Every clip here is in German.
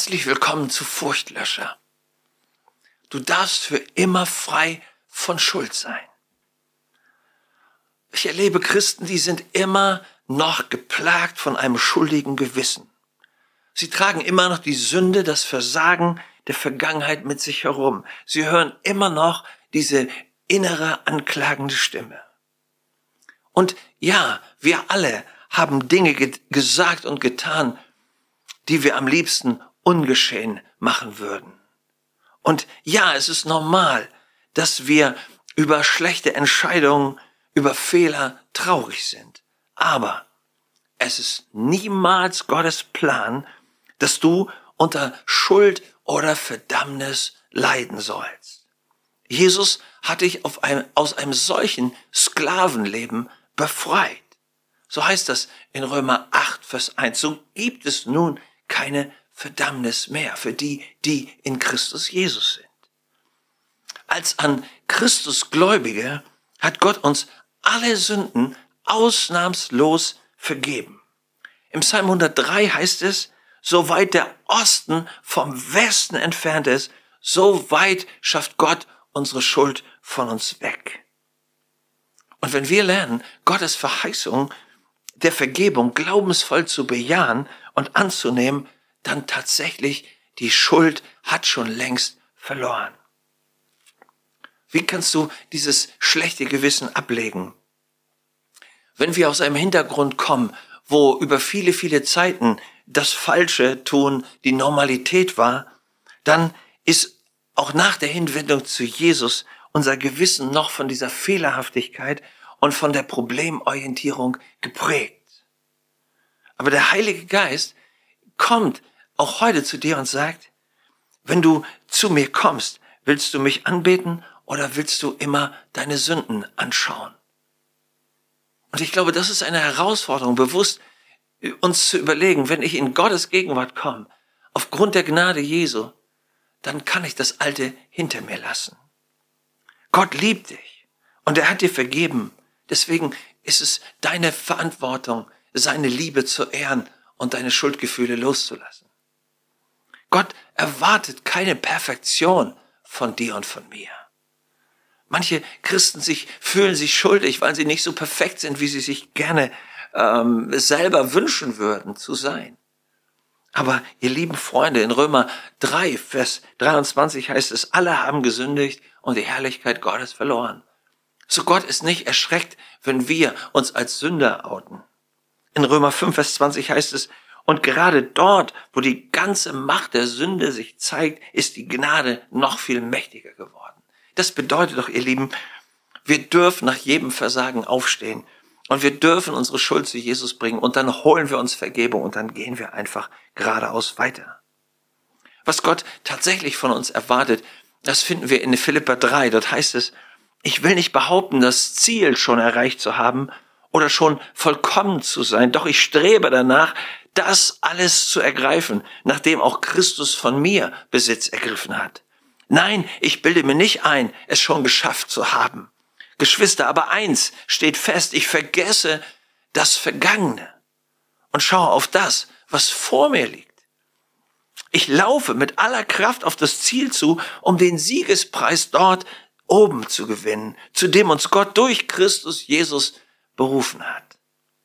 Herzlich willkommen zu Furchtlöscher. Du darfst für immer frei von Schuld sein. Ich erlebe Christen, die sind immer noch geplagt von einem schuldigen Gewissen. Sie tragen immer noch die Sünde, das Versagen der Vergangenheit mit sich herum. Sie hören immer noch diese innere anklagende Stimme. Und ja, wir alle haben Dinge gesagt und getan, die wir am liebsten ungeschehen machen würden. Und ja, es ist normal, dass wir über schlechte Entscheidungen, über Fehler traurig sind. Aber es ist niemals Gottes Plan, dass du unter Schuld oder Verdammnis leiden sollst. Jesus hat dich aus einem solchen Sklavenleben befreit. So heißt das in Römer 8, Vers 1. So gibt es nun keine Verdammnis mehr für die, die in Christus Jesus sind. Als an Christus Gläubige hat Gott uns alle Sünden ausnahmslos vergeben. Im Psalm 103 heißt es, so weit der Osten vom Westen entfernt ist, so weit schafft Gott unsere Schuld von uns weg. Und wenn wir lernen, Gottes Verheißung der Vergebung glaubensvoll zu bejahen und anzunehmen, dann tatsächlich die Schuld hat schon längst verloren. Wie kannst du dieses schlechte Gewissen ablegen? Wenn wir aus einem Hintergrund kommen, wo über viele, viele Zeiten das Falsche tun die Normalität war, dann ist auch nach der Hinwendung zu Jesus unser Gewissen noch von dieser Fehlerhaftigkeit und von der Problemorientierung geprägt. Aber der Heilige Geist kommt auch heute zu dir und sagt, wenn du zu mir kommst, willst du mich anbeten oder willst du immer deine Sünden anschauen? Und ich glaube, das ist eine Herausforderung, bewusst uns zu überlegen, wenn ich in Gottes Gegenwart komme, aufgrund der Gnade Jesu, dann kann ich das Alte hinter mir lassen. Gott liebt dich und er hat dir vergeben. Deswegen ist es deine Verantwortung, seine Liebe zu ehren und deine Schuldgefühle loszulassen. Gott erwartet keine Perfektion von dir und von mir. Manche Christen fühlen sich schuldig, weil sie nicht so perfekt sind, wie sie sich gerne selber wünschen würden zu sein. Aber ihr lieben Freunde, in Römer 3, Vers 23 heißt es, alle haben gesündigt und die Herrlichkeit Gottes verloren. So Gott ist nicht erschreckt, wenn wir uns als Sünder outen. In Römer 5, Vers 20 heißt es, und gerade dort, wo die ganze Macht der Sünde sich zeigt, ist die Gnade noch viel mächtiger geworden. Das bedeutet doch, ihr Lieben, wir dürfen nach jedem Versagen aufstehen und wir dürfen unsere Schuld zu Jesus bringen und dann holen wir uns Vergebung und dann gehen wir einfach geradeaus weiter. Was Gott tatsächlich von uns erwartet, das finden wir in Philipper 3. Dort heißt es, ich will nicht behaupten, das Ziel schon erreicht zu haben oder schon vollkommen zu sein, doch ich strebe danach, das alles zu ergreifen, nachdem auch Christus von mir Besitz ergriffen hat. Nein, ich bilde mir nicht ein, es schon geschafft zu haben. Geschwister, aber eins steht fest, ich vergesse das Vergangene und schaue auf das, was vor mir liegt. Ich laufe mit aller Kraft auf das Ziel zu, um den Siegespreis dort oben zu gewinnen, zu dem uns Gott durch Christus Jesus berufen hat.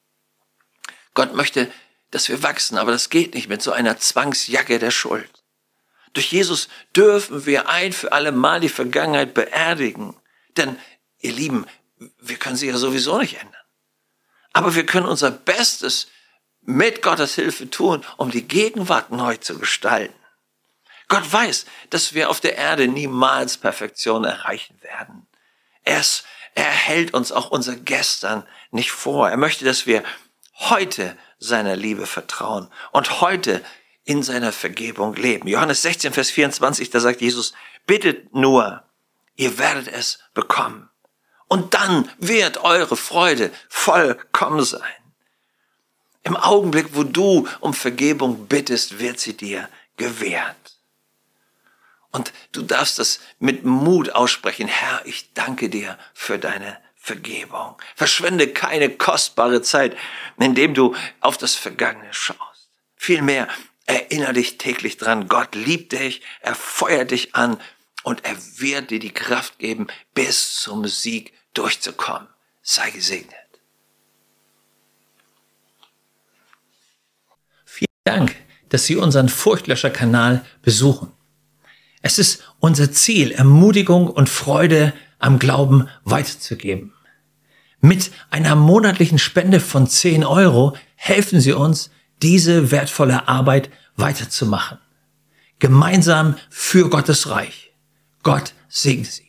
Gott möchte, dass wir wachsen, aber das geht nicht mit so einer Zwangsjacke der Schuld. Durch Jesus dürfen wir ein für alle Mal die Vergangenheit beerdigen. Denn, ihr Lieben, wir können sie ja sowieso nicht ändern. Aber wir können unser Bestes mit Gottes Hilfe tun, um die Gegenwart neu zu gestalten. Gott weiß, dass wir auf der Erde niemals Perfektion erreichen werden. Er hält uns auch unser Gestern nicht vor. Er möchte, dass wir heute seiner Liebe vertrauen und heute in seiner Vergebung leben. Johannes 16, Vers 24, da sagt Jesus, bittet nur, ihr werdet es bekommen. Und dann wird eure Freude vollkommen sein. Im Augenblick, wo du um Vergebung bittest, wird sie dir gewährt. Und du darfst das mit Mut aussprechen. Herr, ich danke dir für deine Vergebung. Verschwende keine kostbare Zeit, indem du auf das Vergangene schaust. Vielmehr Erinnere dich täglich dran, Gott liebt dich, er feuert dich an und er wird dir die Kraft geben, bis zum Sieg durchzukommen. Sei gesegnet. Vielen Dank, dass Sie unseren Furchtlöscher-Kanal besuchen. Es ist unser Ziel, Ermutigung und Freude am Glauben weiterzugeben. Mit einer monatlichen Spende von 10 € helfen Sie uns, diese wertvolle Arbeit weiterzumachen. Gemeinsam für Gottes Reich. Gott segne Sie.